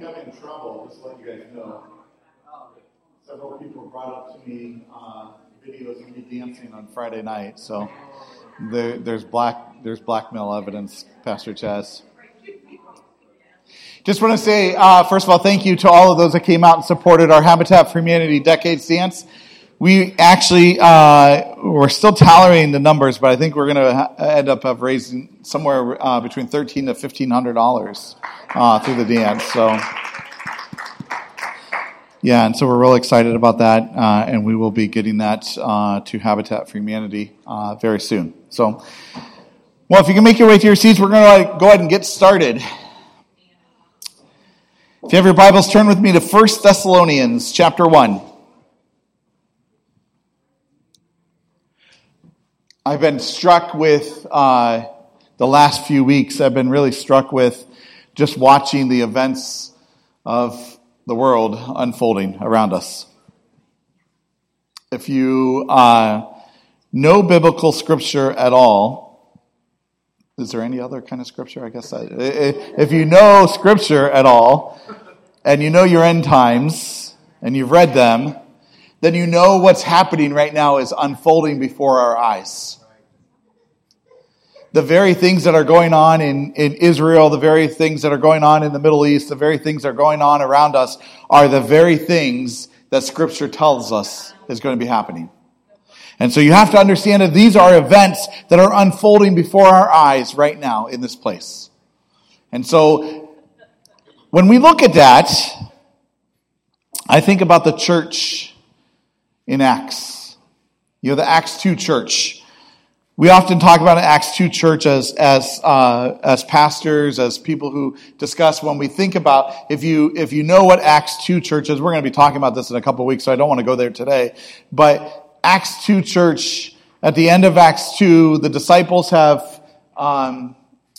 having trouble, just to let you guys know. Several people brought up to me videos of me dancing on Friday night, so there's blackmail evidence, Pastor Chaz. Just want to say, first of all, thank you to all of those that came out and supported our Habitat for Humanity Decades Dance. We actually, we're still tolerating the numbers, but I think we're going to end up raising somewhere between $1,300 to $1,500 through the dance. So, yeah, and so we're really excited about that, and we will be getting that to Habitat for Humanity very soon. So, well, if you can make your way to your seats, we're going to go ahead and get started. If you have your Bibles, turn with me to 1 Thessalonians chapter 1. I've been struck with, the last few weeks, I've been really struck with just watching the events of the world unfolding around us. If you know biblical scripture at all, is there any other kind of scripture? I guess if you know scripture at all, and you know your end times, and you've read them, then you know what's happening right now is unfolding before our eyes. The very things that are going on in Israel, the very things that are going on in the Middle East, the very things that are going on around us are the very things that Scripture tells us is going to be happening. And so you have to understand that these are events that are unfolding before our eyes right now in this place. And so when we look at that, I think about the church in Acts. You know, the Acts 2 church. We often talk about an Acts 2 church as pastors, as people who discuss when we think about, if you know what Acts 2 church is, we're going to be talking about this in a couple of weeks, so I don't want to go there today. But Acts 2 church, at the end of Acts 2, the disciples have gone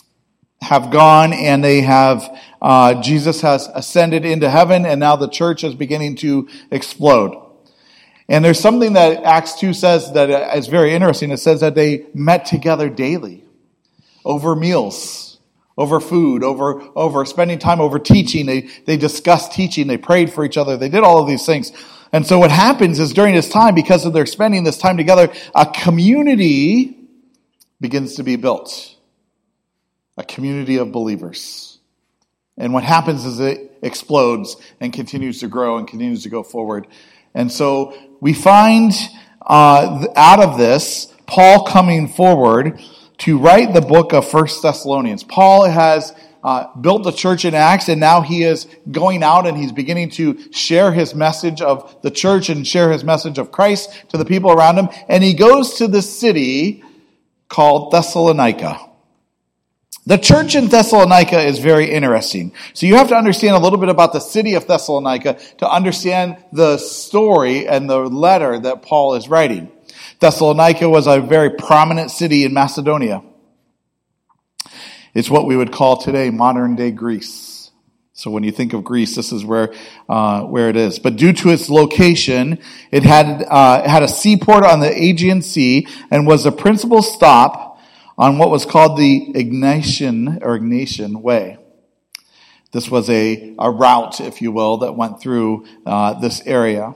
and they have, Jesus has ascended into heaven, and now the church is beginning to explode. And there's something that Acts 2 says that is very interesting. It says that they met together daily over meals, over food, over spending time over teaching. They discussed teaching. They prayed for each other. They did all of these things. And so what happens is during this time, because of their spending this time together, a community begins to be built. A community of believers. And what happens is it explodes and continues to grow and continues to go forward. And so we find out of this, Paul coming forward to write the book of 1 Thessalonians. Paul has built the church in Acts, and now he is going out and he's beginning to share his message of the church and share his message of Christ to the people around him. And he goes to the city called Thessalonica. The church in Thessalonica is very interesting. So you have to understand a little bit about the city of Thessalonica to understand the story and the letter that Paul is writing. Thessalonica was a very prominent city in Macedonia. It's what we would call today modern day Greece. So when you think of Greece, this is where it is. But due to its location, it had a seaport on the Aegean Sea and was the principal stop on what was called the Egnatian Way. This was a route, if you will, that went through this area.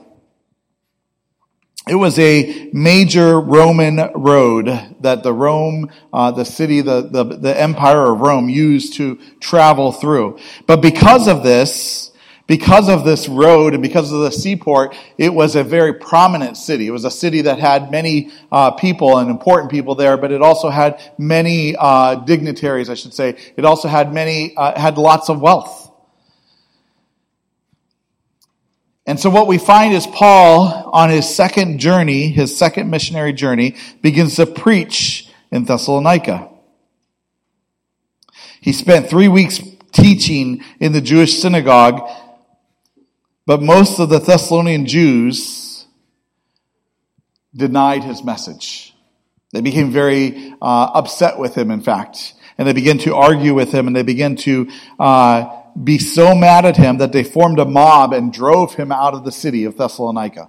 It was a major Roman road that the city, the Empire of Rome used to travel through. But because of this road and because of the seaport, it was a very prominent city. It was a city that had many people and important people there, but it also had many dignitaries, I should say. It also had had lots of wealth. And so what we find is Paul, on his second missionary journey, begins to preach in Thessalonica. He spent 3 weeks teaching in the Jewish synagogue, but most of the Thessalonian Jews denied his message. They became very upset with him, in fact. And they began to argue with him, and they began to be so mad at him that they formed a mob and drove him out of the city of Thessalonica.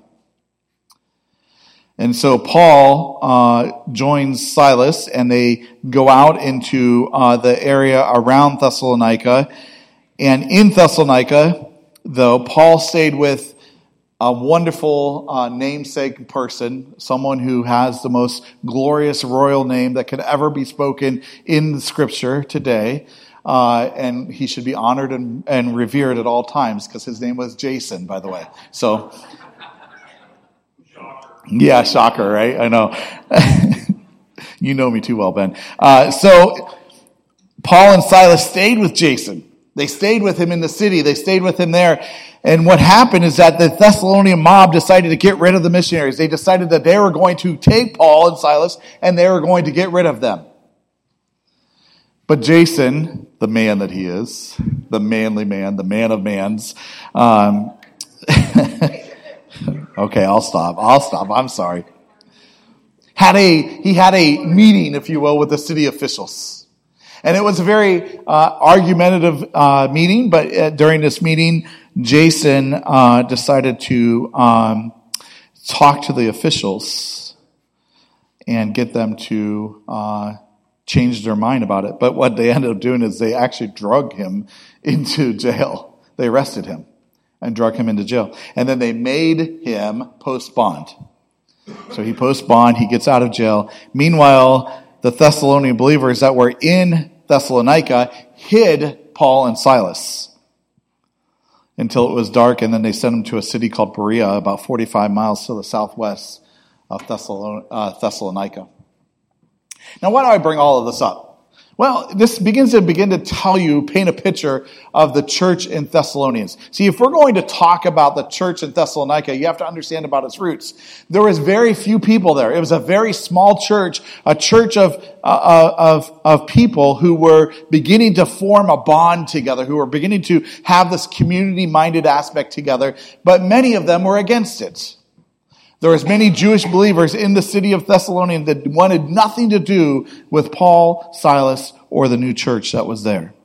And so Paul joins Silas, and they go out into the area around Thessalonica. And in Thessalonica, though, Paul stayed with a wonderful namesake person, someone who has the most glorious royal name that could ever be spoken in the Scripture today. And he should be honored and revered at all times, because his name was Jason, by the way. So, yeah, shocker, right? I know. You know me too well, Ben. So Paul and Silas stayed with Jason. They stayed with him in the city. They stayed with him there. And what happened is that the Thessalonian mob decided to get rid of the missionaries. They decided that they were going to take Paul and Silas and they were going to get rid of them. But Jason, the man that he is, the manly man, the man of mans, okay, I'll stop. I'm sorry. He had a meeting, if you will, with the city officials. And it was a very argumentative meeting, but during this meeting, Jason decided to talk to the officials and get them to change their mind about it. But what they ended up doing is they actually drug him into jail. They arrested him and drug him into jail. And then they made him post bond. So he posts bond, he gets out of jail. Meanwhile, the Thessalonian believers that were in Thessalonica hid Paul and Silas until it was dark, and then they sent them to a city called Berea, about 45 miles to the southwest of Thessalonica. Now, why do I bring all of this up? Well, this begins to tell you, paint a picture of the church in Thessalonians. See, if we're going to talk about the church in Thessalonica, you have to understand about its roots. There was very few people there. It was a very small church, a church of people who were beginning to form a bond together, who were beginning to have this community-minded aspect together, but many of them were against it. There was many Jewish believers in the city of Thessalonians that wanted nothing to do with Paul, Silas, or the new church that was there.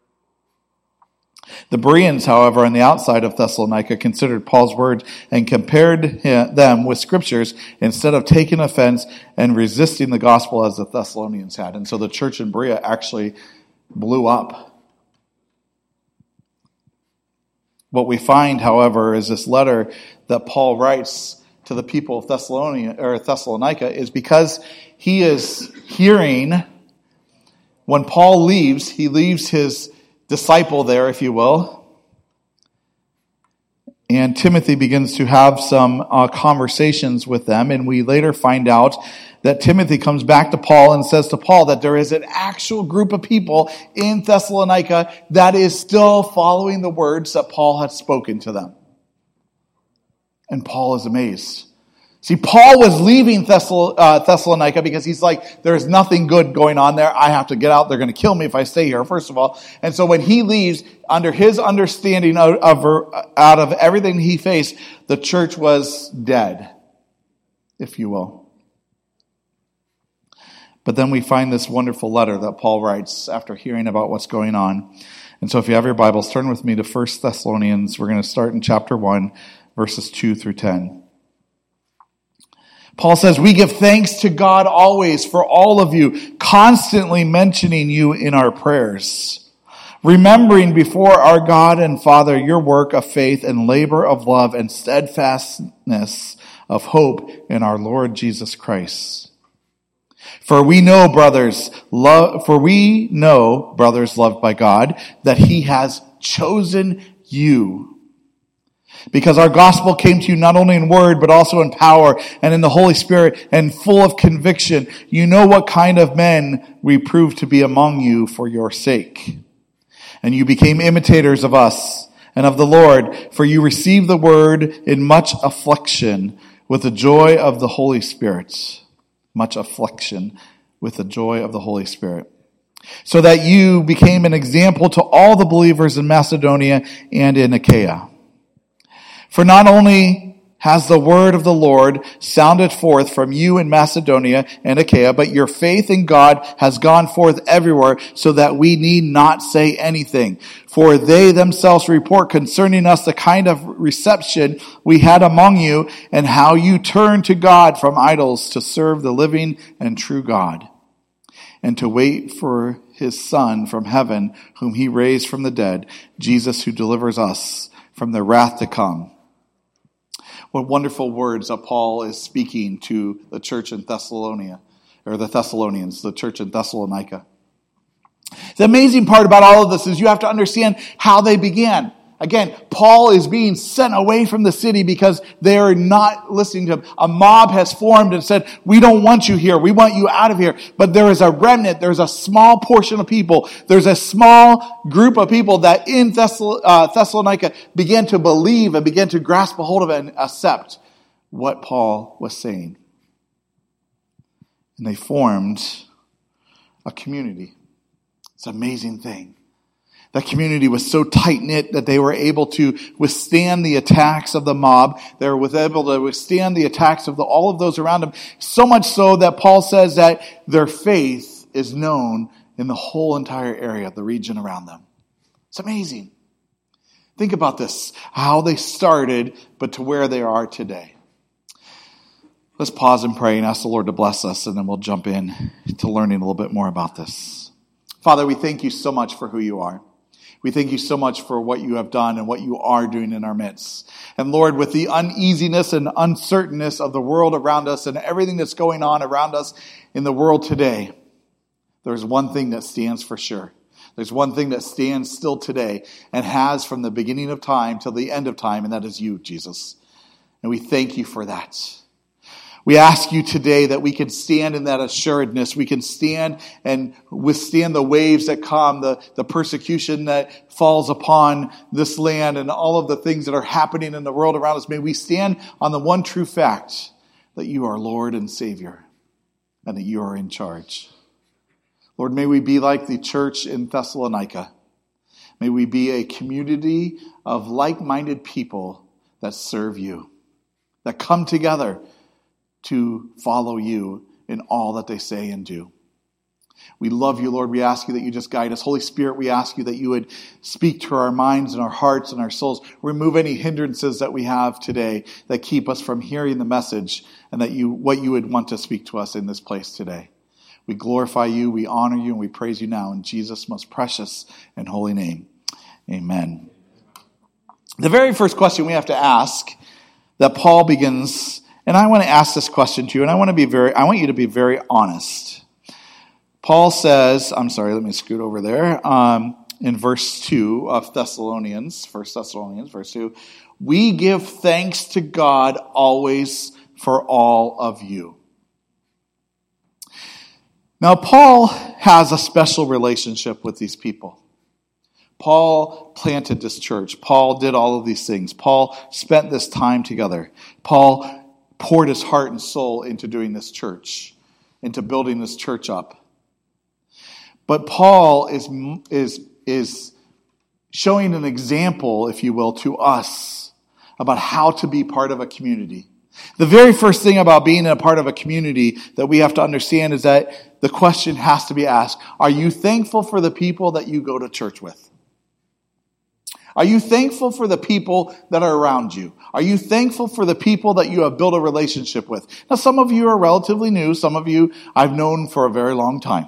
The Bereans, however, on the outside of Thessalonica, considered Paul's words and compared them with scriptures instead of taking offense and resisting the gospel as the Thessalonians had. And so the church in Berea actually blew up. What we find, however, is this letter that Paul writes to the people of Thessalonica is because he is hearing, when Paul leaves, he leaves his disciple there, if you will, and Timothy begins to have some conversations with them, and we later find out that Timothy comes back to Paul and says to Paul that there is an actual group of people in Thessalonica that is still following the words that Paul had spoken to them. And Paul is amazed. See, Paul was leaving Thessalonica because he's like, there's nothing good going on there. I have to get out. They're going to kill me if I stay here, first of all. And so when he leaves, under his understanding out of everything he faced, the church was dead, if you will. But then we find this wonderful letter that Paul writes after hearing about what's going on. And so if you have your Bibles, turn with me to 1 Thessalonians. We're going to start in chapter 1. Verses 2 through 10. Paul says, "We give thanks to God always for all of you, constantly mentioning you in our prayers, remembering before our God and Father your work of faith and labor of love and steadfastness of hope in our Lord Jesus Christ. For we know, brothers loved by God, that he has chosen you. Because our gospel came to you not only in word, but also in power and in the Holy Spirit and full of conviction. You know what kind of men we proved to be among you for your sake. And you became imitators of us and of the Lord, for you received the word in much affliction with the joy of the Holy Spirit. Much affliction with the joy of the Holy Spirit. So that you became an example to all the believers in Macedonia and in Achaia. For not only has the word of the Lord sounded forth from you in Macedonia and Achaia, but your faith in God has gone forth everywhere, so that we need not say anything. For they themselves report concerning us the kind of reception we had among you, and how you turned to God from idols to serve the living and true God, and to wait for his Son from heaven, whom he raised from the dead, Jesus, who delivers us from the wrath to come. What wonderful words that Paul is speaking to the church in Thessalonica, or the Thessalonians, the church in Thessalonica. The amazing part about all of this is you have to understand how they began. Again, Paul is being sent away from the city because they are not listening to him. A mob has formed and said, we don't want you here. We want you out of here. But there is a remnant. There's a small portion of people. There's a small group of people that in Thessalonica began to believe and began to grasp a hold of it and accept what Paul was saying. And they formed a community. It's an amazing thing. That community was so tight-knit that they were able to withstand the attacks of the mob. They were able to withstand the attacks of all of those around them. So much so that Paul says that their faith is known in the whole entire area, the region around them. It's amazing. Think about this, how they started, but to where they are today. Let's pause and pray and ask the Lord to bless us, and then we'll jump in to learning a little bit more about this. Father, we thank you so much for who you are. We thank you so much for what you have done and what you are doing in our midst. And Lord, with the uneasiness and uncertainness of the world around us and everything that's going on around us in the world today, there's one thing that stands for sure. There's one thing that stands still today and has from the beginning of time till the end of time, and that is you, Jesus. And we thank you for that. We ask you today that we can stand in that assuredness. We can stand and withstand the waves that come, the persecution that falls upon this land and all of the things that are happening in the world around us. May we stand on the one true fact that you are Lord and Savior and that you are in charge. Lord, may we be like the church in Thessalonica. May we be a community of like-minded people that serve you, that come together to follow you in all that they say and do. We love you, Lord. We ask you that you just guide us. Holy Spirit, we ask you that you would speak to our minds and our hearts and our souls. Remove any hindrances that we have today that keep us from hearing the message and that what you would want to speak to us in this place today. We glorify you, we honor you, and we praise you now in Jesus' most precious and holy name. Amen. The very first question we have to ask that Paul begins. And I want to ask this question to you, and I want you to be very honest. Paul says, let me scoot over there. In verse 2 of 1 Thessalonians, verse 2, we give thanks to God always for all of you. Now, Paul has a special relationship with these people. Paul planted this church. Paul did all of these things. Paul spent this time together. Paul poured his heart and soul into doing this church, into building this church up. But Paul is showing an example, if you will, to us about how to be part of a community. The very first thing about being a part of a community that we have to understand is that the question has to be asked, are you thankful for the people that you go to church with? Are you thankful for the people that are around you? Are you thankful for the people that you have built a relationship with? Now, some of you are relatively new. Some of you I've known for a very long time.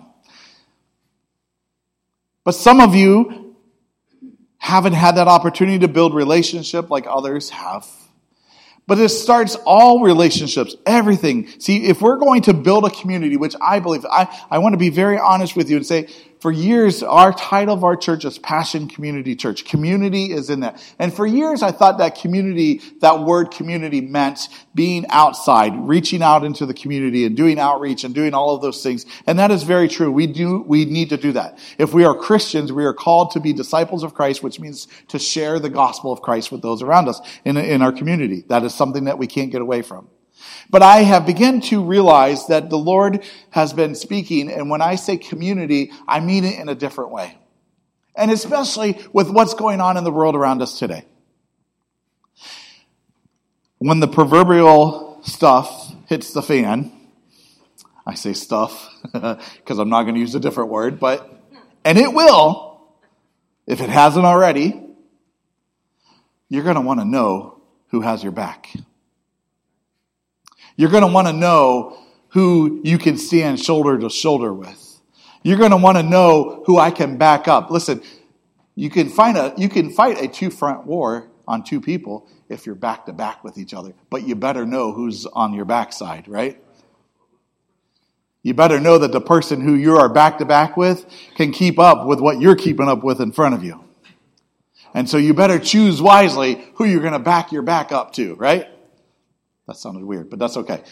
But some of you haven't had that opportunity to build relationship like others have. But it starts all relationships, everything. See, if we're going to build a community, which I believe, I want to be very honest with you and say, for years, our title of our church is Passion Community Church. Community is in that. And for years, I thought that community, that word community meant being outside, reaching out into the community and doing outreach and doing all of those things. And that is very true. We need to do that. If we are Christians, we are called to be disciples of Christ, which means to share the gospel of Christ with those around us in our community. That is something that we can't get away from. But I have begun to realize that the Lord has been speaking, and when I say community, I mean it in a different way. And especially with what's going on in the world around us today. When the proverbial stuff hits the fan, I say stuff because I'm not going to use a different word, and it will, if it hasn't already, you're going to want to know who has your back. You're going to want to know who you can stand shoulder to shoulder with. You're going to want to know who I can back up. Listen, you can fight a two-front war on two people if you're back to back with each other, but you better know who's on your backside, right? You better know that the person who you are back to back with can keep up with what you're keeping up with in front of you. And so you better choose wisely who you're going to back your back up to, right? That sounded weird, but that's okay.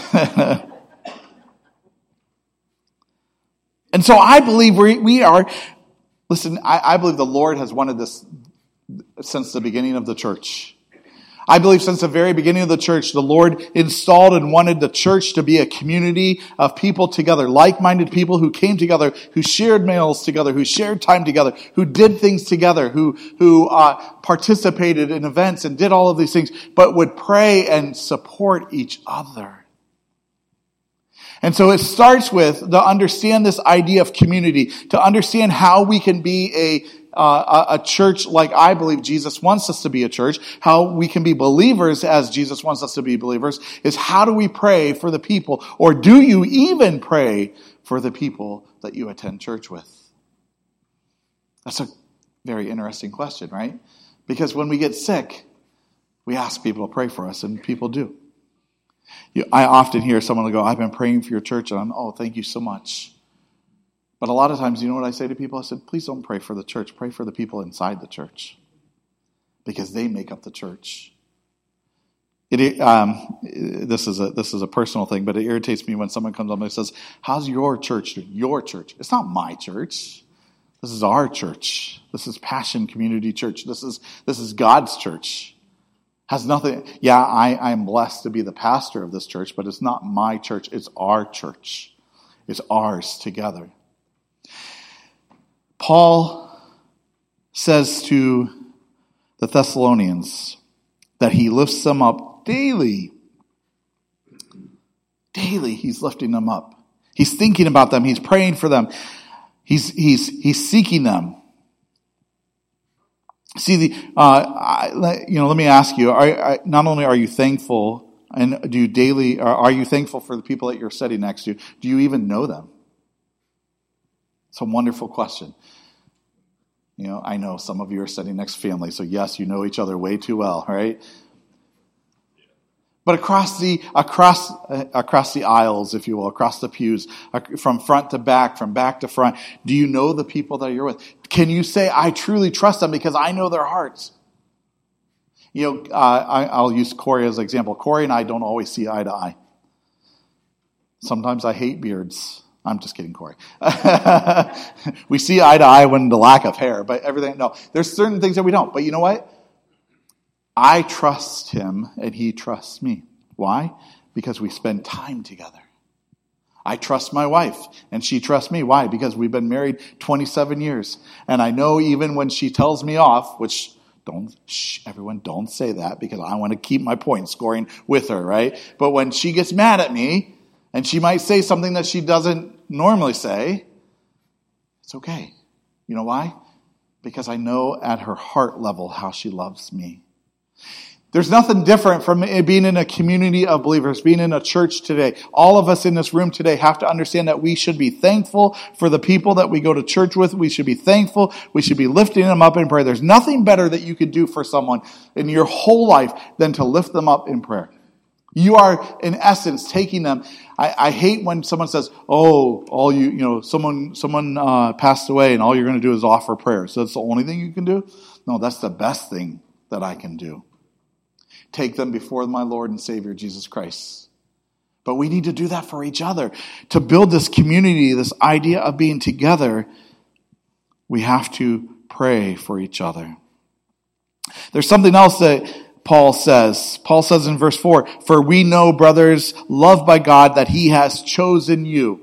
And so I believe we are, listen, I believe the Lord has wanted this since the beginning of the church. I believe since the very beginning of the church, the Lord installed and wanted the church to be a community of people together, like-minded people who came together, who shared meals together, who shared time together, who did things together, who participated in events and did all of these things, but would pray and support each other. And so it starts with to understand this idea of community, to understand how we can be a church like I believe Jesus wants us to be a church, how we can be believers as Jesus wants us to be believers, is how do we pray for the people, or do you even pray for the people that you attend church with? That's a very interesting question, right? Because when we get sick, we ask people to pray for us, and people do. I often hear someone go, I've been praying for your church, and thank you so much. But a lot of times, you know what I say to people? I said, please don't pray for the church. Pray for the people inside the church. Because they make up the church. This is a personal thing, but it irritates me when someone comes up and says, how's your church doing? Your church. It's not my church. This is our church. This is Passion Community Church. This is God's church. Has nothing. Yeah, I am blessed to be the pastor of this church, but it's not my church. It's our church. It's ours together. Paul says to the Thessalonians that he lifts them up daily. Daily, he's lifting them up. He's thinking about them. He's praying for them. He's seeking them. See, let me ask you: not only are you thankful, and do you daily? Are you thankful for the people that you're sitting next to? Do you even know them? It's a wonderful question. I know some of you are sitting next to family, so yes, you know each other way too well, right? But across the aisles, if you will, across the pews, from front to back, from back to front, do you know the people that you're with? Can you say, I truly trust them because I know their hearts? I'll use Corey as an example. Corey and I don't always see eye to eye. Sometimes I hate beards. I'm just kidding, Corey. We see eye to eye when the lack of hair, but everything, no. There's certain things that we don't. But you know what? I trust him and he trusts me. Why? Because we spend time together. I trust my wife and she trusts me. Why? Because we've been married 27 years. And I know even when she tells me off, which everyone don't say that because I want to keep my point scoring with her, right? But when she gets mad at me and she might say something that she doesn't normally say, it's okay. You know why? Because I know at her heart level how she loves me. There's nothing different from being in a community of believers, being in a church today. All of us in this room today have to understand that we should be thankful for the people that we go to church with. We should be thankful. We should be lifting them up in prayer. There's nothing better that you could do for someone in your whole life than to lift them up in prayer. You are, in essence, taking them. I hate when someone says, someone passed away and all you're going to do is offer prayer. So that's the only thing you can do? No, that's the best thing that I can do. Take them before my Lord and Savior, Jesus Christ. But we need to do that for each other. To build this community, this idea of being together, we have to pray for each other. There's something else that Paul says. Paul says in verse 4, "For we know, brothers, loved by God, that he has chosen you."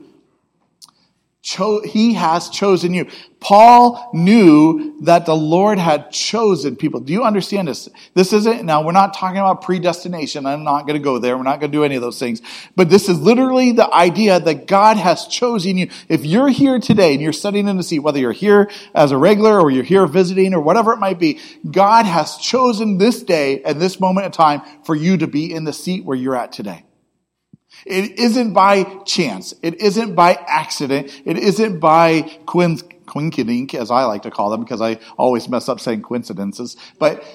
He has chosen you. Paul knew that the Lord had chosen people. Do you understand this? This isn't, now we're not talking about predestination. I'm not going to go there. We're not going to do any of those things. But this is literally the idea that God has chosen you. If you're here today and you're sitting in the seat, whether you're here as a regular or you're here visiting or whatever it might be, God has chosen this day and this moment in time for you to be in the seat where you're at today. It isn't by chance. It isn't by accident. It isn't by coincidence, as I like to call them, because I always mess up saying coincidences, but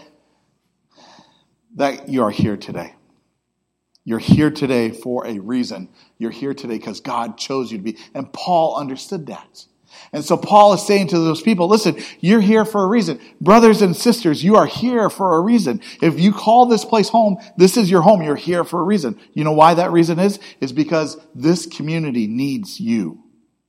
that you are here today. You're here today for a reason. You're here today because God chose you to be. And Paul understood that. And so Paul is saying to those people, listen, you're here for a reason. Brothers and sisters, you are here for a reason. If you call this place home, this is your home. You're here for a reason. You know why that reason is? Is because this community needs you.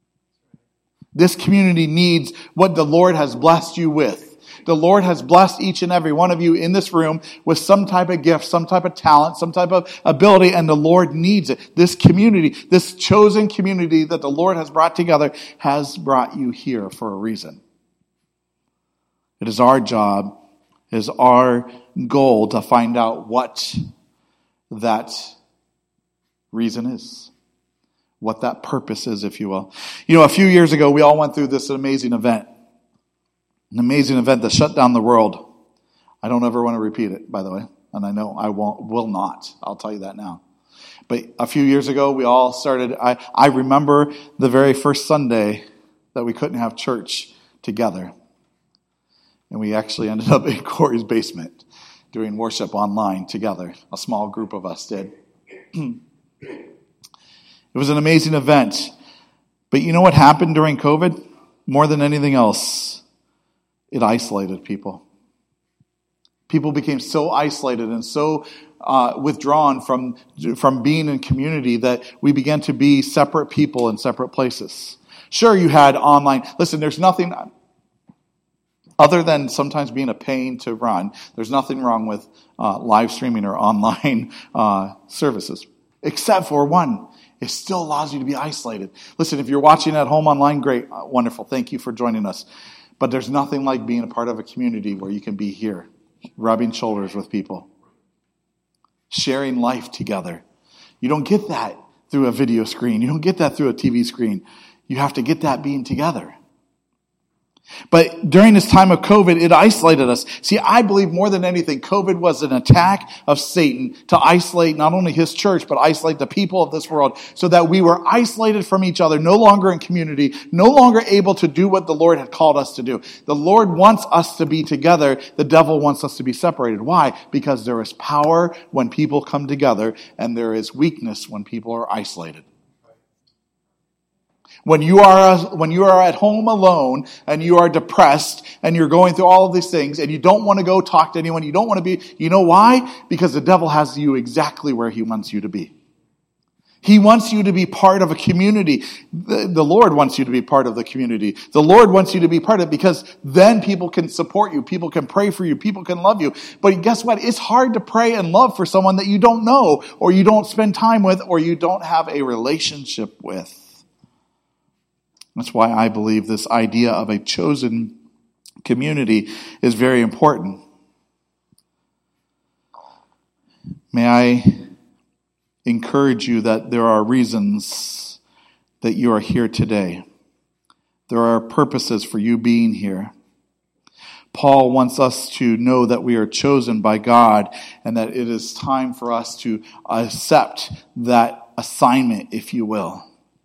This community needs what the Lord has blessed you with. The Lord has blessed each and every one of you in this room with some type of gift, some type of talent, some type of ability, and the Lord needs it. This community, this chosen community that the Lord has brought together, has brought you here for a reason. It is our job, it is our goal to find out what that reason is. What that purpose is, if you will. You know, a few years ago, we all went through this amazing event. An amazing event that shut down the world. I don't ever want to repeat it, by the way. And I know I will not. I'll tell you that now. But a few years ago, we all started, I remember the very first Sunday that we couldn't have church together. And we actually ended up in Corey's basement doing worship online together. A small group of us did. It was an amazing event. But you know what happened during COVID? More than anything else, it isolated people. People became so isolated and so withdrawn from being in community that we began to be separate people in separate places. Sure, you had online. Listen, there's nothing other than sometimes being a pain to run. There's nothing wrong with live streaming or online services, except for one. It still allows you to be isolated. Listen, if you're watching at home online, great, wonderful. Thank you for joining us. But there's nothing like being a part of a community where you can be here, rubbing shoulders with people, sharing life together. You don't get that through a video screen. You don't get that through a TV screen. You have to get that being together. But during this time of COVID, it isolated us. See, I believe more than anything, COVID was an attack of Satan to isolate not only his church, but isolate the people of this world so that we were isolated from each other, no longer in community, no longer able to do what the Lord had called us to do. The Lord wants us to be together. The devil wants us to be separated. Why? Because there is power when people come together, and there is weakness when people are isolated. When you are at home alone and you are depressed and you're going through all of these things and you don't want to go talk to anyone, you don't want to be, you know why? Because the devil has you exactly where he wants you to be. He wants you to be part of a community. The Lord wants you to be part of the community. The Lord wants you to be part of it because then people can support you. People can pray for you. People can love you. But guess what? It's hard to pray and love for someone that you don't know or you don't spend time with or you don't have a relationship with. That's why I believe this idea of a chosen community is very important. May I encourage you that there are reasons that you are here today. There are purposes for you being here. Paul wants us to know that we are chosen by God and that it is time for us to accept that assignment, if you will.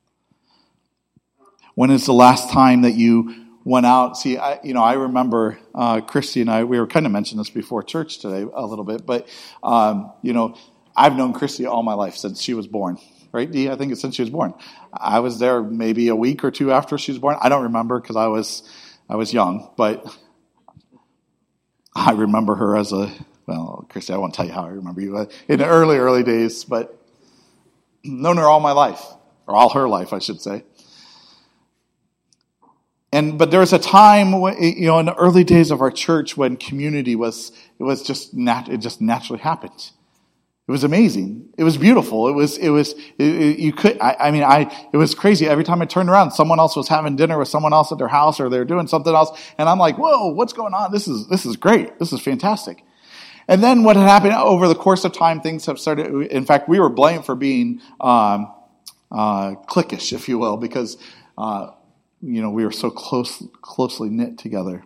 When is the last time that you went out? See, I remember Christy and I, we were kind of mentioning this before church today a little bit, but, I've known Christy all my life since she was born. Right, Dee? I think it's since she was born. I was there maybe a week or two after she was born. I don't remember because I was young, but I remember her as Christy, I won't tell you how I remember you in the early days, but known her all my life, or all her life, I should say. But there was a time, in the early days of our church when community it just naturally happened. It was amazing. It was beautiful. It was crazy. Every time I turned around, someone else was having dinner with someone else at their house or they're doing something else. And I'm like, whoa, what's going on? This is great. This is fantastic. And then what had happened over the course of time, things have started. In fact, we were blamed for being, cliquish, if you will, because, we were so closely knit together.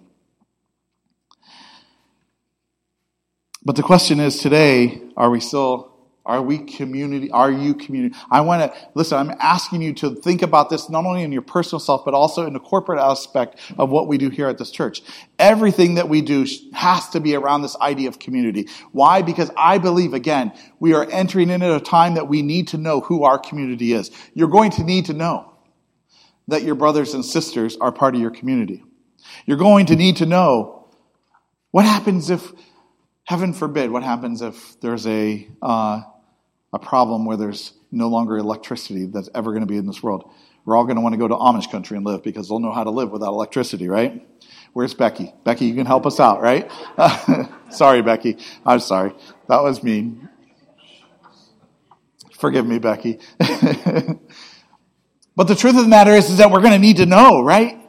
But the question is today, are we still Are we community? Are you community? I'm asking you to think about this not only in your personal self, but also in the corporate aspect of what we do here at this church. Everything that we do has to be around this idea of community. Why? Because I believe, again, we are entering into a time that we need to know who our community is. You're going to need to know that your brothers and sisters are part of your community. You're going to need to know what happens if, heaven forbid, what happens if there's a problem where there's no longer electricity that's ever going to be in this world. We're all going to want to go to Amish country and live because they'll know how to live without electricity, right? Where's Becky? Becky, you can help us out, right? Sorry, Becky. I'm sorry. That was mean. Forgive me, Becky. But the truth of the matter is that we're going to need to know, right?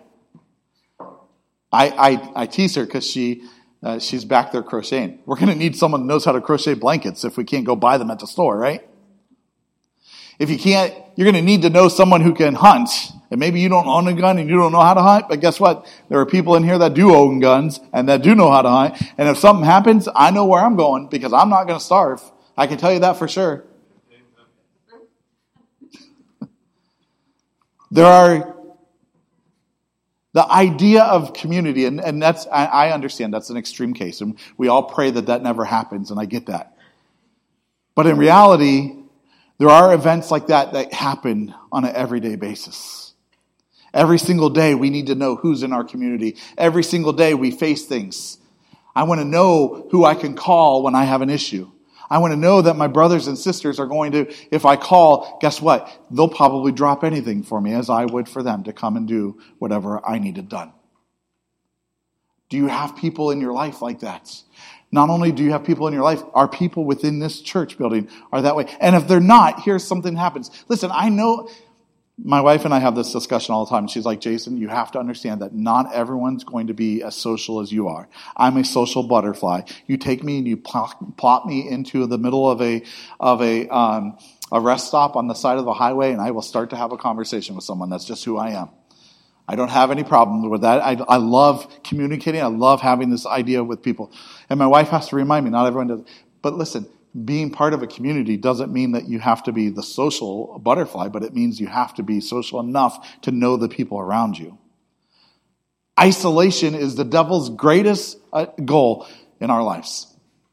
I tease her because she's back there crocheting. We're going to need someone who knows how to crochet blankets if we can't go buy them at the store, right? If you can't, you're going to need to know someone who can hunt. And maybe you don't own a gun and you don't know how to hunt, but guess what? There are people in here that do own guns and that do know how to hunt. And if something happens, I know where I'm going because I'm not going to starve. I can tell you that for sure. There are the idea of community, and that's, I understand that's an extreme case, and we all pray that never happens, and I get that. But in reality, there are events like that happen on an everyday basis. Every single day, we need to know who's in our community. Every single day, we face things. I want to know who I can call when I have an issue. I want to know that my brothers and sisters are going to, if I call, guess what? They'll probably drop anything for me as I would for them to come and do whatever I needed done. Do you have people in your life like that? Not only do you have people in your life, are people within this church building are that way. And if they're not, here's something that happens. Listen, I know my wife and I have this discussion all the time. She's like, Jason, you have to understand that not everyone's going to be as social as you are. I'm a social butterfly. You take me and you plop me into the middle of a rest stop on the side of the highway, and I will start to have a conversation with someone. That's just who I am. I don't have any problem with that. I love communicating. I love having this idea with people. And my wife has to remind me, not everyone does. But listen, being part of a community doesn't mean that you have to be the social butterfly, but it means you have to be social enough to know the people around you. Isolation is the devil's greatest goal in our lives.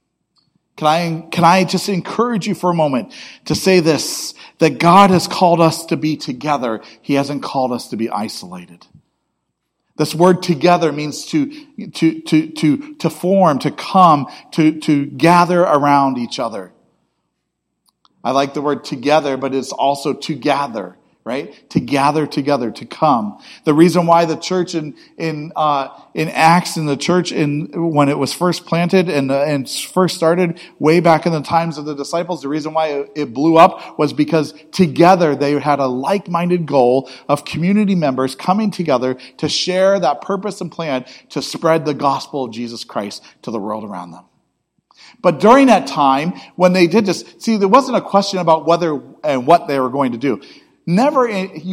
Can I just encourage you for a moment to say this, that God has called us to be together. He hasn't called us to be isolated. This word together means to form, to come, to gather around each other. I like the word together, but it's also to gather, right? To gather together, to come. The reason why the church in Acts, in the church when it was first planted and first started way back in the times of the disciples, the reason why it blew up was because together they had a like-minded goal of community members coming together to share that purpose and plan to spread the gospel of Jesus Christ to the world around them. But during that time, when they did this, see, there wasn't a question about whether and what they were going to do. Never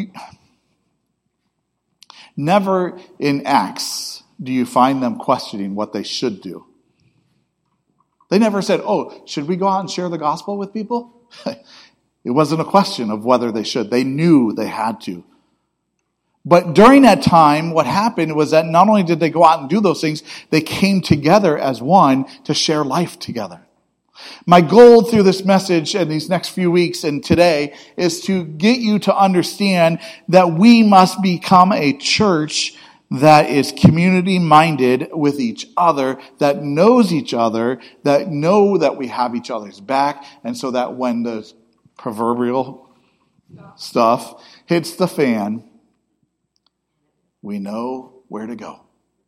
in Acts do you find them questioning what they should do. They never said, should we go out and share the gospel with people? It wasn't a question of whether they should. They knew they had to. But during that time, what happened was that not only did they go out and do those things, they came together as one to share life together. My goal through this message and these next few weeks and today is to get you to understand that we must become a church that is community-minded with each other, that knows each other, that know that we have each other's back, and so that when the proverbial stuff hits the fan, we know where to go.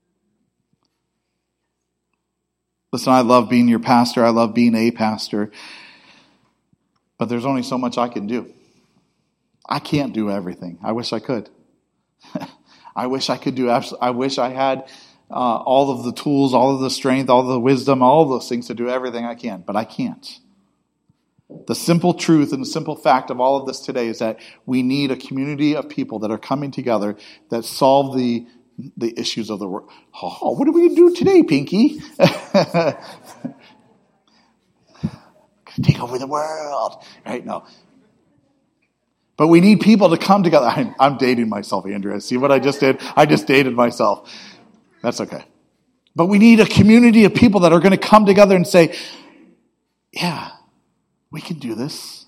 Listen, I love being your pastor. I love being a pastor. But there's only so much I can do. I can't do everything. I wish I could. I wish I could do I wish I had all of the tools, all of the strength, all of the wisdom, all of those things to do everything I can. But I can't. The simple truth and the simple fact of all of this today is that we need a community of people that are coming together that solve the issues of the world. Oh, what are we going to do today, Pinky? take over the world, right? No. But we need people to come together. I'm dating myself, Andrea. See what I just did? I just dated myself. That's okay. But we need a community of people that are going to come together and say, yeah, we can do this.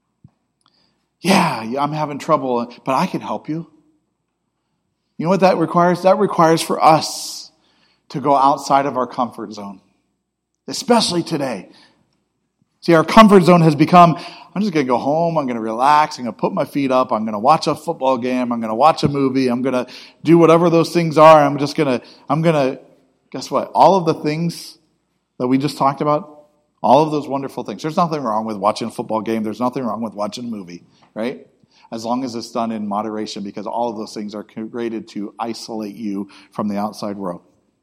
Yeah, I'm having trouble, but I can help you. You know what that requires? That requires for us to go outside of our comfort zone, especially today. See, our comfort zone has become, I'm just going to go home, I'm going to relax, I'm going to put my feet up, I'm going to watch a football game, I'm going to watch a movie, I'm going to do whatever those things are, I'm going to, guess what? All of the things that we just talked about, all of those wonderful things. There's nothing wrong with watching a football game, there's nothing wrong with watching a movie, right? As long as it's done in moderation, because all of those things are created to isolate you from the outside world.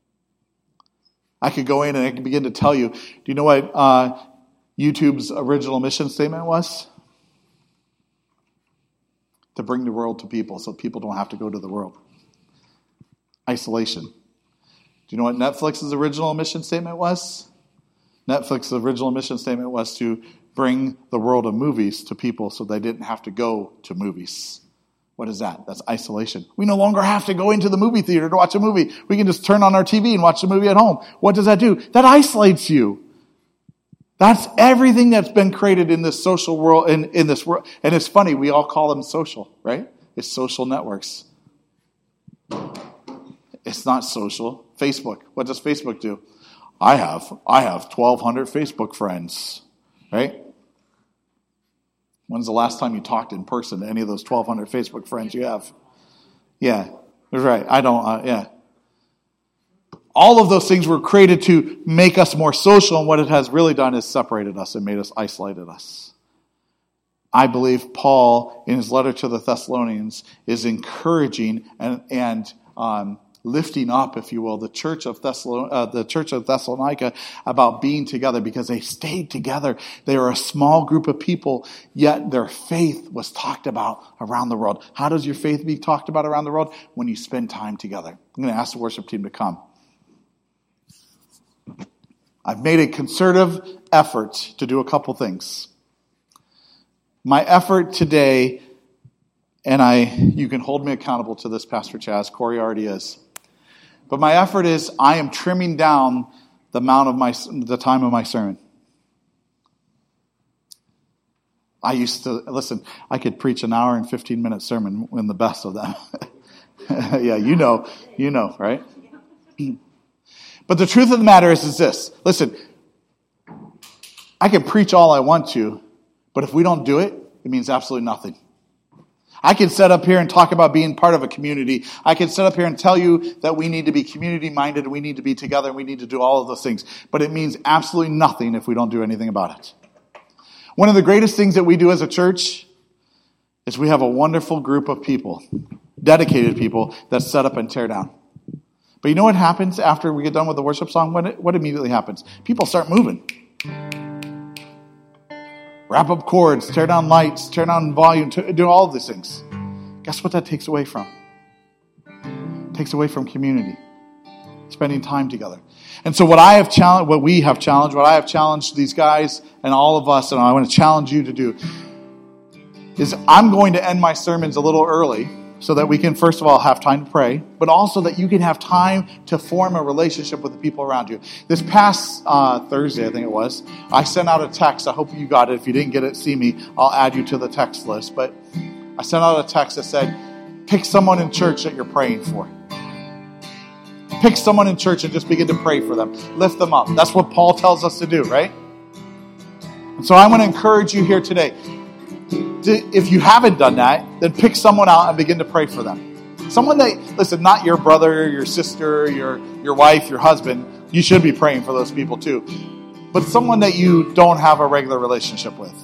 I could go in and I could begin to tell you, do you know what YouTube's original mission statement was? To bring the world to people so people don't have to go to the world. Isolation. Do you know what Netflix's original mission statement was? Netflix's original mission statement was to bring the world of movies to people so they didn't have to go to movies. What is that? That's isolation. We no longer have to go into the movie theater to watch a movie. We can just turn on our TV and watch the movie at home. What does that do? That isolates you. That's everything that's been created in this social world, in this world. And it's funny, we all call them social, right? It's social networks. It's not social. Facebook. What does Facebook do? I have 1,200 Facebook friends, right? When's the last time you talked in person to any of those 1,200 Facebook friends you have? Yeah, that's right. I don't, yeah. All of those things were created to make us more social, and what it has really done is separated us and made us, isolated us. I believe Paul, in his letter to the Thessalonians, is encouraging and lifting up, if you will, the church of Thessalonica about being together, because they stayed together. They were a small group of people, yet their faith was talked about around the world. How does your faith be talked about around the world? When you spend time together. I'm going to ask the worship team to come. I've made a concerted effort to do a couple things. My effort today, and you can hold me accountable to this, Pastor Chaz. Corey already is. But my effort is I am trimming down the time of my sermon. I used to, listen, I could preach an hour and 15-minute sermon in the best of them. Yeah, you know, right? But the truth of the matter is this. Listen, I can preach all I want to, but if we don't do it, it means absolutely nothing. I can sit up here and talk about being part of a community. I can sit up here and tell you that we need to be community-minded, and we need to be together, and we need to do all of those things. But it means absolutely nothing if we don't do anything about it. One of the greatest things that we do as a church is we have a wonderful group of people, dedicated people, that set up and tear down. But you know what happens after we get done with the worship song? What immediately happens? People start moving. Wrap up chords, tear down lights, turn down volume, do all of these things. Guess what that takes away from? It takes away from community, spending time together. And so what I have challenged these guys and all of us, and I want to challenge you to do, is I'm going to end my sermons a little early so that we can, first of all, have time to pray, but also that you can have time to form a relationship with the people around you. This past Thursday, I think it was, I sent out a text. I hope you got it. If you didn't get it, see me. I'll add you to the text list. But I sent out a text that said, pick someone in church that you're praying for. Pick someone in church and just begin to pray for them. Lift them up. That's what Paul tells us to do, right? And so I want to encourage you here today. If you haven't done that, then pick someone out and begin to pray for them. Someone that, listen, not your brother, your sister, your wife, your husband. You should be praying for those people too. But someone that you don't have a regular relationship with.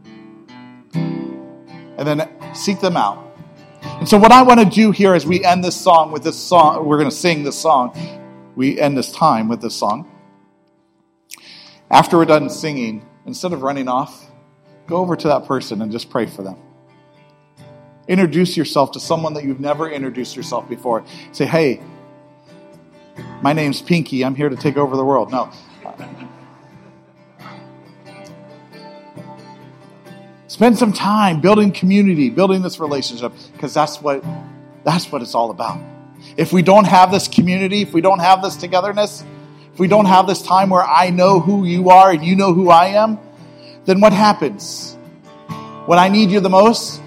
And then seek them out. And so what I want to do here as we end this song with this song, we're going to sing this song. We end this time with this song. After we're done singing, instead of running off, go over to that person and just pray for them. Introduce yourself to someone that you've never introduced yourself before. Say, hey, my name's Pinky. I'm here to take over the world. No. Spend some time building community, building this relationship, because that's what it's all about. If we don't have this community, if we don't have this togetherness, if we don't have this time where I know who you are and you know who I am, then what happens? When I need you the most,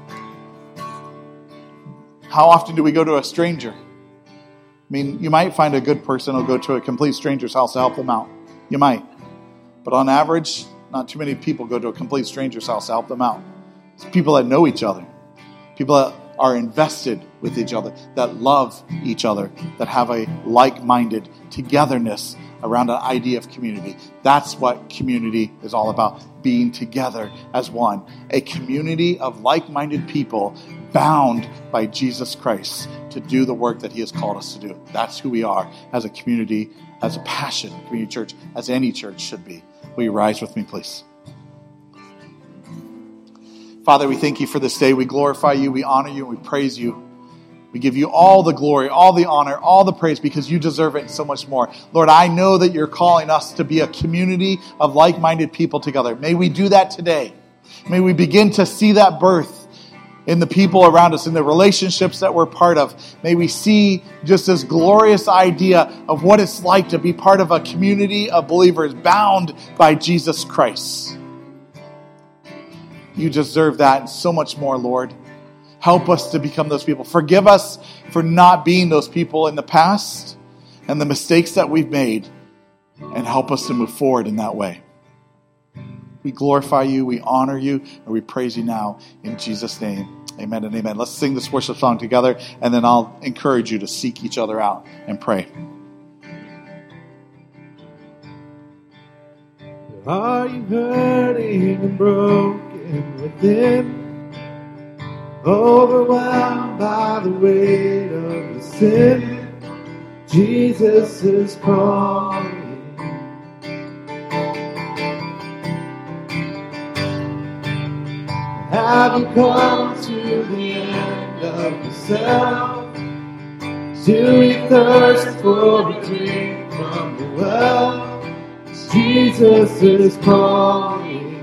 how often do we go to a stranger? I mean, you might find a good person who'll go to a complete stranger's house to help them out. You might. But on average, not too many people go to a complete stranger's house to help them out. It's people that know each other. People that are invested with each other, that love each other, that have a like-minded togetherness around an idea of community. That's what community is all about, being together as one. A community of like-minded people bound by Jesus Christ to do the work that he has called us to do. That's who we are as a community, as a passion, community church, as any church should be. Will you rise with me, please? Father, we thank you for this day. We glorify you, we honor you, and we praise you. We give you all the glory, all the honor, all the praise, because you deserve it and so much more. Lord, I know that you're calling us to be a community of like-minded people together. May we do that today. May we begin to see that birth in the people around us, in the relationships that we're part of. May we see just this glorious idea of what it's like to be part of a community of believers bound by Jesus Christ. You deserve that and so much more, Lord. Help us to become those people. Forgive us for not being those people in the past and the mistakes that we've made, and help us to move forward in that way. We glorify you, we honor you, and we praise you now in Jesus' name. Amen and amen. Let's sing this worship song together, and then I'll encourage you to seek each other out and pray. Are you hurting and broken within? Overwhelmed by the weight of the sin? Jesus is calling. Have you come to the end of yourself? Do you thirst for a drink from the well? Jesus is calling.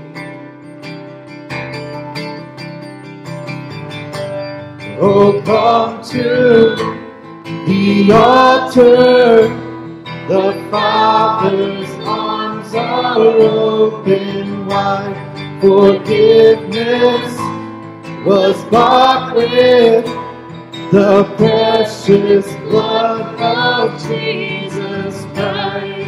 Oh, come to the altar. The Father's arms are open wide. Forgiveness was bought with the precious blood of Jesus Christ.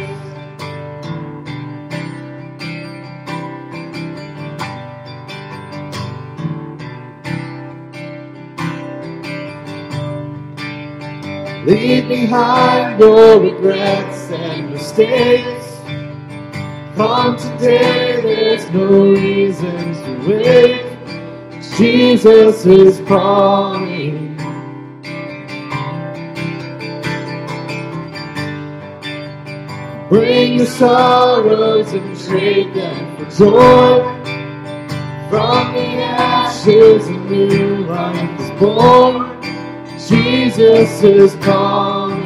Leave behind your regrets and mistakes. Come today, there's no reason to wait. Jesus is calling. Bring your sorrows and trade them for joy. From the ashes a new life is born. Jesus is calling.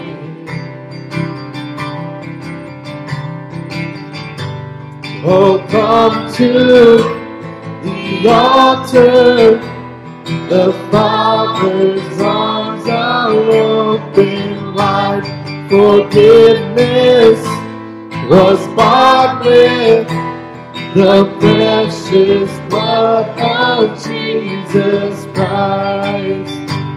Oh, come to the altar. The Father's arms are open wide. Forgiveness was bought with the precious blood of Jesus Christ.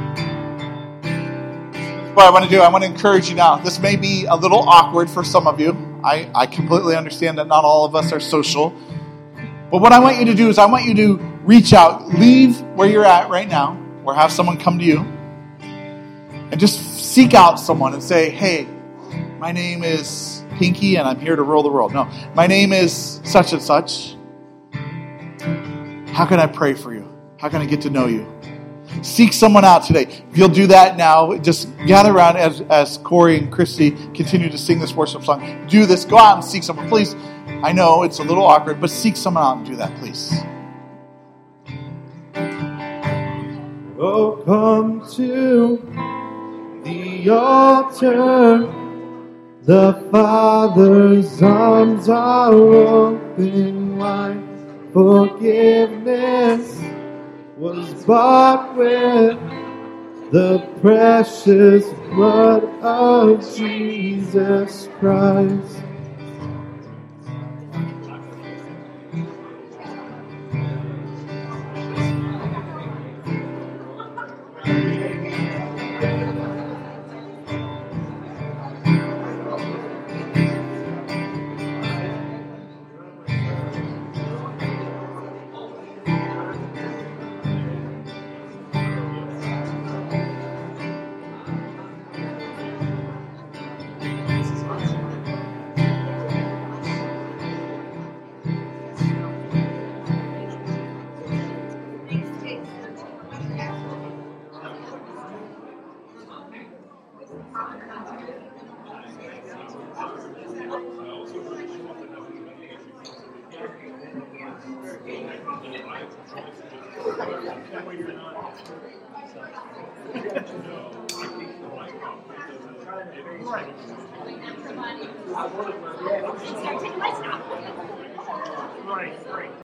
What I want to do, I want to encourage you now. This may be a little awkward for some of you. I completely understand that not all of us are social. But what I want you to do is I want you to reach out, leave where you're at right now, or have someone come to you, and just seek out someone and say, hey, my name is Pinky and I'm here to rule the world. No, my name is such and such. How can I pray for you? How can I get to know you? Seek someone out today. If you'll do that now, just gather around as Corey and Christy continue to sing this worship song. Do this. Go out and seek someone. Please, I know it's a little awkward, but seek someone out and do that, please. Oh, come to the altar. The Father's arms are open wide. forgiveness was bought with the precious blood of Jesus Christ.